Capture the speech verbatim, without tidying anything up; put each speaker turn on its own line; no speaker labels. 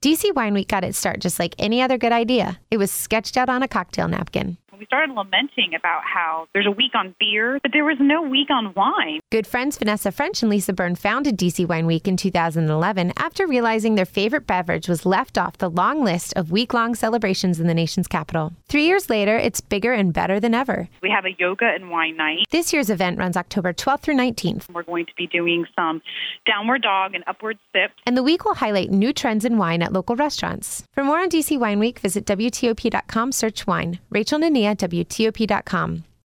D C Wine Week got its start just like any other good idea. It was sketched out on a cocktail napkin.
We started lamenting about how there's a week on beer, but there was no week on wine.
Good friends Vanessa French and Lisa Byrne founded D C Wine Week in two thousand eleven after realizing their favorite beverage was left off the long list of week-long celebrations in the nation's capital. Three years later, it's bigger and better than ever.
We have a yoga and wine night.
This year's event runs October twelfth through nineteenth.
We're going to be doing some downward dog and upward sips.
And the week will highlight new trends in wine at local restaurants. For more on D C Wine Week, visit W T O P dot com, search wine. Rachel Nania, W T O P dot com.